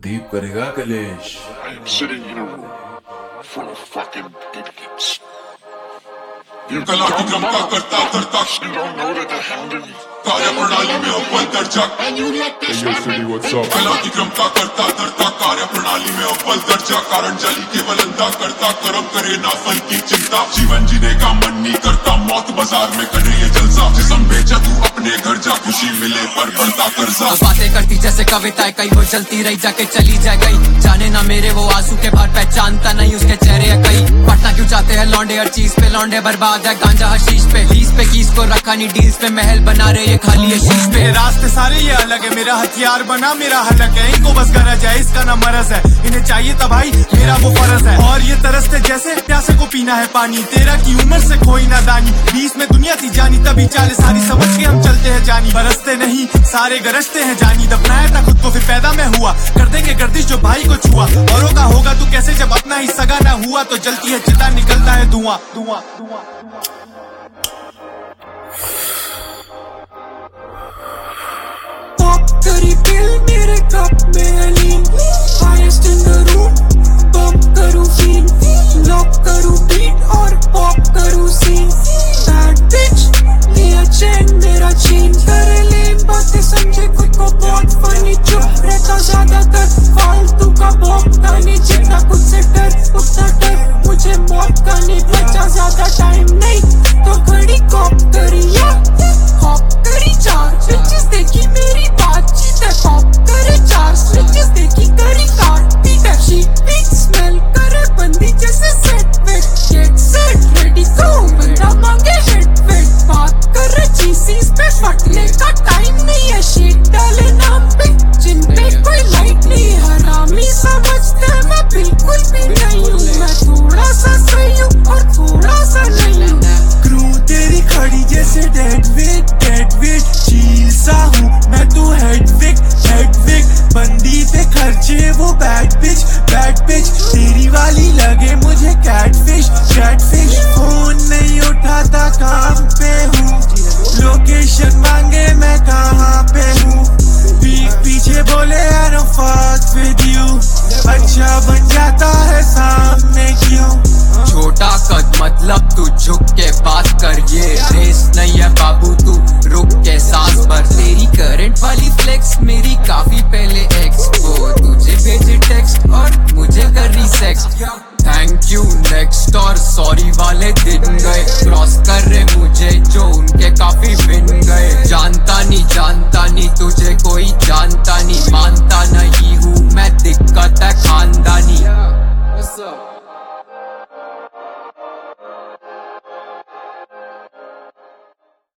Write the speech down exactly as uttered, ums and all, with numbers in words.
तकलीफ करेगा कलेश। I am sitting in a room full of fucking idiots. You don't know करता करता you don't know that they're hounding me. कार्य प्रणाली में अव्वल दर्जा and you let this happen. कला की क्रमता करता धरता कार्य प्रणाली में अव्वल दर्जा कारण जली केवल अंधा करता कर्म करे ना फल की चिंता जीवन जीने का मन नहीं करता मौत बाजार में करे ये जलसा जिस्म बेचा तू अपने घर जा खुशी मिले पर बढ़ता कर्जा बातें करती जैसे कविताएं कई वो चलती रही जाके चली जाए गई जाने ना मेरे वो आंसू के बाहर पहचानता नहीं उसके चेहरे है कई पटना क्यों चाहते हैं लौंडे हर चीज पे लौंडे बर्बाद है गांजा हशीश पे लीज पे कीस को रखा नहीं डील्स पे महल बना रहे ये खाली है शीश पे रास्ते सारे ये अलग है मेरा हथियार बना मेरा हलक है इनको बस गरज है इसका ना मरज है इन्हें चाहिए तब भाई मेरा वो फर्ज है और ये तरसते जैसे प्यासे को पीना है पानी तेरह की उम्र से खोई ना दानी बीस में दुनिया थी जानी तभी चालीस सारी समझ के हम चलते हैं जानी बरसते नहीं सारे गरजते हैं जानी दफनाया था खुद को फिर पैदा में हुआ कर देंगे गर्दिश जो भाई को छुआ औरों का होगा तू कैसे जब अपना ही सगा ना हुआ तो जलती है चिता निकलता है धुआं धुआं धुआं करी पिल मेरे कप में lean highest in the room bomb करूं फील लॉक करूं बीट और पॉप करूं सीन बैड बिच लिया चैन मेरा चेन करे लेन बातें समझे खुद को बहुत फनी चुप रहता ज्यादातर फालतू का भौंकता नहीं जितना खुद से डर उतना डर मुझे मौत का नहीं बचा ज्यादा टाइम नहीं तो घड़ी कॉप करी या हॉप करी चार बिचेस देखी मेरी बातचीत है पॉप करे चार स्विचेस देखी करी कार पीटर शीट पीट स्मेल करे बंदी जैसे set wet get set ready go बंदा मांगे हेड वेट बात करे चीसीस पे फटने का टाइम नहीं है शीट डाले नाम पे जिन पे कोई लाइट नहीं हरामी समझते मैं बिल्कुल भी नहीं हूँ मैं थोड़ा सा सही हूँ और थोड़ा सा नहीं हूँ क्रू तेरी खड़ी जैसे डेड वेट डेड वेट चील सा हूँ मैं तू हेड विक हेड विक बंदी पे खर्चे वो बैड बिच बैड बिच तेरी वाली लगे मुझे कैटफिश कैटफिश फोन नहीं उठाता काम पे हूँ लोकेशन मांगे मैं कहाँ पे हूँ पीठ पीछे बोले I don't fuck with you अच्छा बन जाता है सामने क्यों छोटा कद मतलब तू झुक के बात कर ये रेस नहीं है बाबू तू रुक के सांस भर तेरी करंट वाली फ्लेक्स मेरी काफी पहले एक्स वो तुझे भेजे टेक्स्ट और मुझे कर रही सेक्स थैंक यू नेक्स्ट और सॉरी वाले दिन गए क्रॉस कर रहे मुझे जो उनके काफी बिन गए जानता नहीं जानता नहीं तुझे को